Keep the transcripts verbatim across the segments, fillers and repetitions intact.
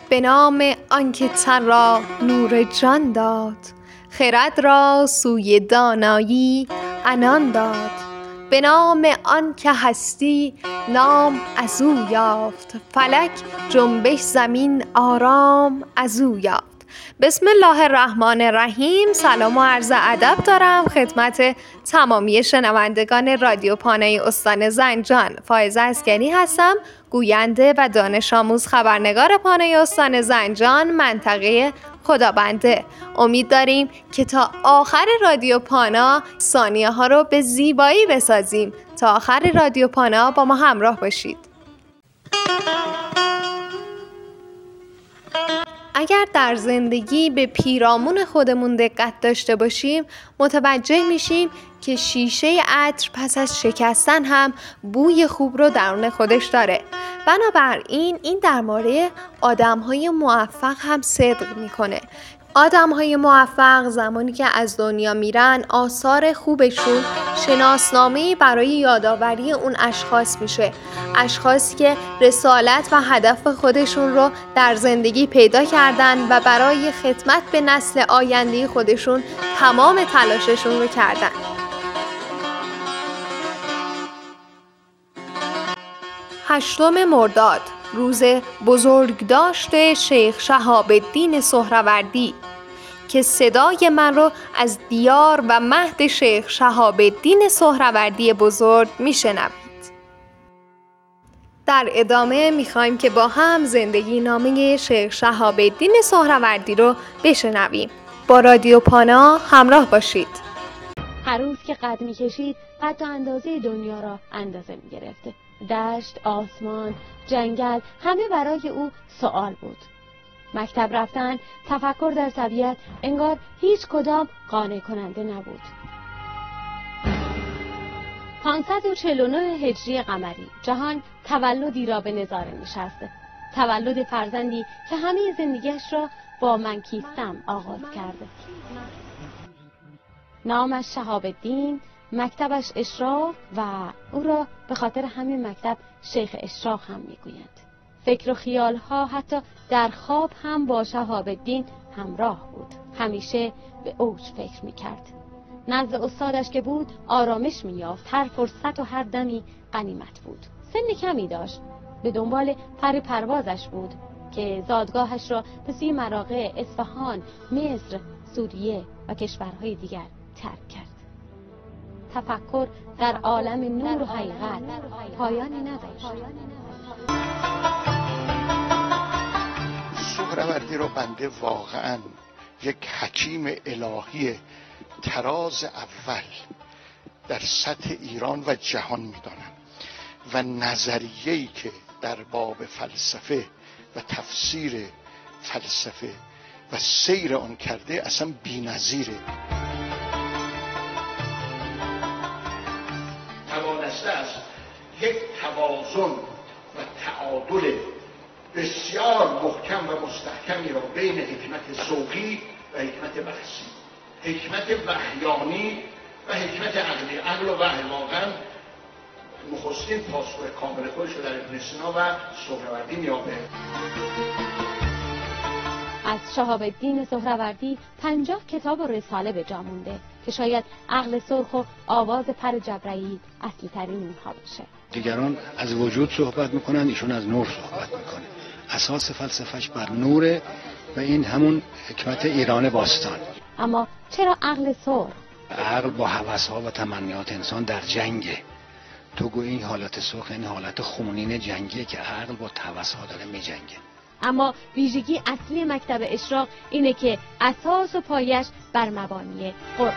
به نام آنکه تن را نور جان داد، خرد را سوی دانایی عنان داد. به نام آنکه هستی نام از او یافت، فلک جنبش زمین آرام از او یافت. بسم الله الرحمن الرحیم. سلام و عرض ادب دارم خدمت تمامی شنوندگان رادیو پانای استان زنجان. فائزه اسگری هستم، گوینده و دانش آموز خبرنگار پانای استان زنجان منطقه خدابنده. امید داریم که تا آخر رادیو پانا ثانیه ها رو به زیبایی بسازیم. تا آخر رادیو پانا با ما همراه باشید. اگر در زندگی به پیرامون خودمون دقت داشته باشیم متوجه میشیم که شیشه عطر پس از شکستن هم بوی خوب رو درون خودش داره. بنابراین این در مورد آدم‌های موفق هم صدق میکنه. آدم‌های موفق زمانی که از دنیا میرن آثار خوبشون شناسنامه‌ای برای یادآوری اون اشخاص میشه. اشخاصی که رسالت و هدف خودشون رو در زندگی پیدا کردن و برای خدمت به نسل آینده خودشون تمام تلاششون رو کردن. هشتم مرداد، روز بزرگداشت شیخ شهاب الدین سهروردی که صدای من رو از دیار و مهد شیخ شهاب الدین سهروردی بزرگ میشنوید. در ادامه میخوایم که با هم زندگی نامه شیخ شهاب الدین سهروردی رو بشنویم. با رادیو پانا همراه باشید. هر روز که قد میکشید قد و اندازه دنیا را اندازه میگرفته. دشت، آسمان، جنگل همه برای او سوال بود. مکتب رفتن، تفکر در طبیعت انگار هیچ کدام قانع کننده نبود. پانصد و چهل و نه هجری قمری جهان تولدی را به نظاره نشسته. تولد فرزندی که همه زندگیش را با من کیستم آغاز کرده. نامش شهاب الدین، مکتبش اشراق و او را به خاطر همین مکتب شیخ اشراق هم میگویند. فکر و خیالها حتی در خواب هم با شهاب الدین همراه بود. همیشه به اوج فکر میکرد. نزد استادش که بود آرامش می‌یافت. هر فرصت و هر دمی غنیمت بود. سن کمی داشت. به دنبال پر پروازش بود که زادگاهش را به سوی مراغه اصفهان، مصر، سوریه و کشورهای دیگر ترک کرد. تفکر در عالم نور و حقیقت پایانی نداشت. سهروردی رو بنده واقعا یک حکیم الهی تراز اول در سطح ایران و جهان میدانم و نظریه‌ای که در باب فلسفه و تفسیر فلسفه و سیر آن کرده اصلا بی‌نظیره. توانسته است یک توازن و تعادل بسیار محکم و مستحکمی را بین حکمت ذوقی و حکمت بحثی، حکمت وحیانی و حکمت عقلی. عقل و وحی واقعا نخستین پاسخ کامل خودش رو در ابن سینا و سهروردی می‌یابه. از شهاب الدین سهروردی پنجاه کتاب و رساله به جا مونده که شاید عقل سرخ و آواز پر جبرئیل اصلی ترین اونها باشه. دیگران از وجود صحبت میکنن، ایشون از نور صحبت میکنه. اساس فلسفهش بر نوره و این همون حکمت ایران باستان. اما چرا عقل سرخ؟ عقل با هوس‌ها و تمنیات انسان در جنگه. تو گویی این حالت سرخ این حالت خونین جنگیه که عقل با هوس‌ها داره میجنگه. اما ویژگی اصلی مکتب اشراق اینه که اساس و پایش بر مبانی قرآن.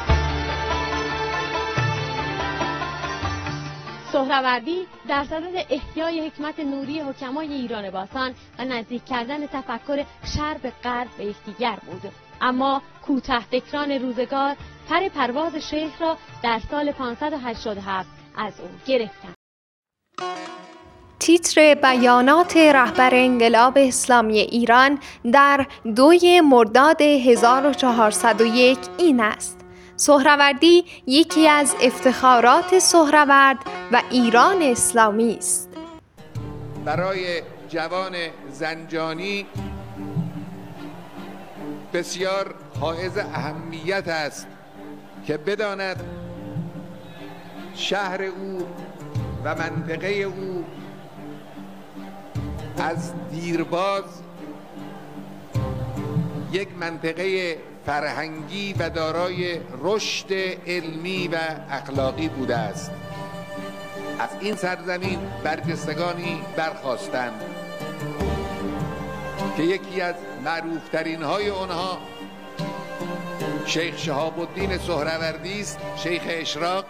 سهروردی در صدد احیای حکمت نوری حکمای ایران باستان و نزدیک کردن تفکر شرق به غرب به یکدیگر بود. اما کوتاه فکران روزگار پر پرواز شیخ را در سال پانصد و هشتاد و هفت از او گرفتند. تیتر بیانات رهبر انقلاب اسلامی ایران در دوی مرداد هزار و چهارصد و یک این است: سهروردی یکی از افتخارات سهرورد و ایران اسلامی است. برای جوان زنجانی بسیار حائز اهمیت است که بداند شهر او و منطقه او از دیرباز یک منطقه فرهنگی و دارای رشد علمی و اخلاقی بوده است. از این سرزمین برجستگانی برخاستند که یکی از معروفترین های آنها شیخ شهاب الدین سهروردی است، شیخ اشراق،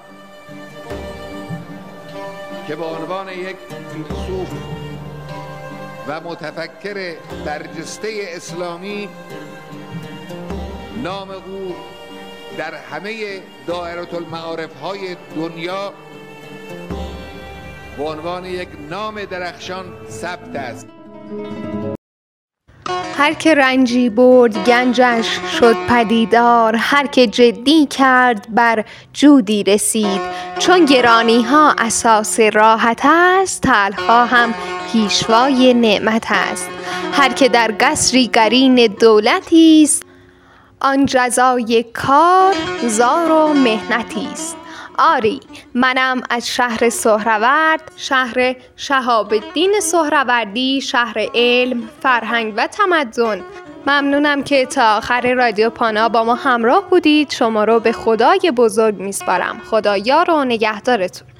که به عنوان یک فیلسوف و متفکر برجسته اسلامی نام او در همه دائره المعارف های دنیا به عنوان یک نام درخشان ثبت است. هر که رنجی برد گنجش شد پدیدار، هر که جدی کرد بر جودی رسید. چون گرانی ها اساس راحت است، طلها هم پیشوای نعمت است. هر که در قصری قرین دولتی است، آن جزای کار زار و محنتی است. آری منم از شهر سهرورد، شهر شهاب الدین سهروردی، شهر علم، فرهنگ و تمدن. ممنونم که تا آخر رادیو پانا با ما همراه بودید. شما رو به خدای بزرگ میسپارم. خدا یار و نگهدارتون.